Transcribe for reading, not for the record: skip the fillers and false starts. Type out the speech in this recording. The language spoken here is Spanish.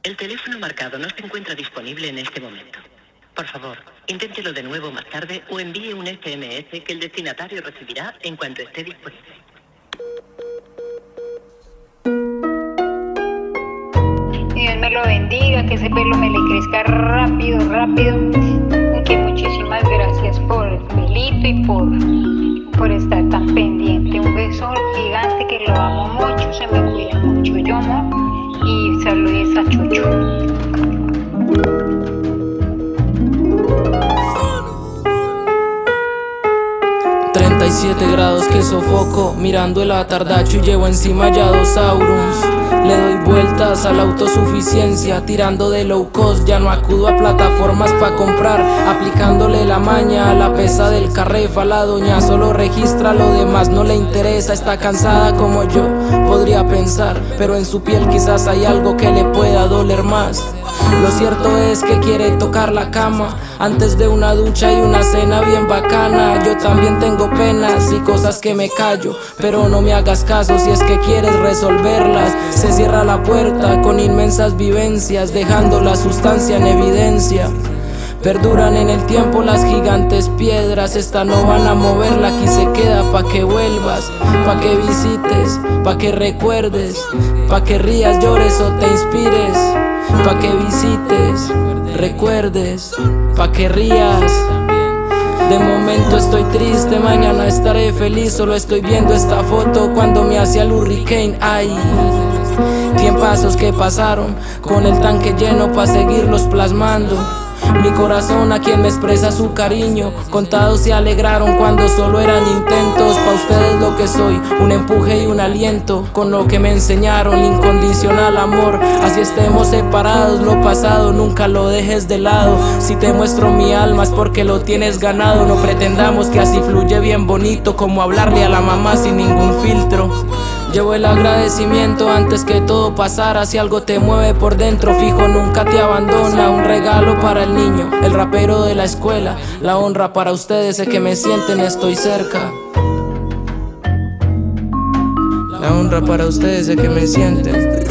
El teléfono marcado no se encuentra disponible en este momento. Por favor, inténtelo de nuevo más tarde o envíe un SMS que el destinatario recibirá en cuanto esté disponible. Dios me lo bendiga, que ese pelo me le crezca rápido, rápido. Y que muchísimas gracias por el pelito y por estar tan pendiente. Un beso gigante, que lo amo mucho, se me cuida mucho, yo amo. Y saludos a Chucho. 37 grados que sofoco, mirando el atardacho y llevo encima ya 2 Aurums. Le doy vueltas a la autosuficiencia, tirando de low cost, ya no acudo a plataformas pa' comprar, aplicándole la maña a la pesa del carrefa. La doña solo registra, lo demás no le interesa, está cansada como yo, podría pensar, pero en su piel quizás hay algo que le pueda doler más. Lo cierto es que quiere tocar la cama antes de una ducha y una cena bien bacana. Yo también tengo penas y cosas que me callo, pero no me hagas caso si es que quieres resolverlas. Se cierra la puerta con inmensas vivencias, dejando la sustancia en evidencia. Perduran en el tiempo las gigantes piedras, esta no van a moverla, aquí se queda pa' que vuelvas, pa' que visites, pa' que recuerdes, pa' que rías, llores o te inspires, pa' que visites, recuerdes, pa' que rías. De momento estoy triste, mañana estaré feliz, solo estoy viendo esta foto cuando me hacía el hurricane. Ay, tiempazos que pasaron, con el tanque lleno pa' seguirlos plasmando. Mi corazón a quien me expresa su cariño, contados se alegraron cuando solo eran intentos. Pa' ustedes lo que soy, un empuje y un aliento, con lo que me enseñaron, incondicional amor. Así estemos separados, lo pasado nunca lo dejes de lado. Si te muestro mi alma es porque lo tienes ganado. No pretendamos que así fluye bien bonito, como hablarle a la mamá sin ningún filtro. Llevo el agradecimiento antes que todo pasara. Si algo te mueve por dentro, fijo nunca te abandona. Un regalo para el niño, el rapero de la escuela. La honra para ustedes, sé que me sienten, estoy cerca. La honra para ustedes, sé que me sienten.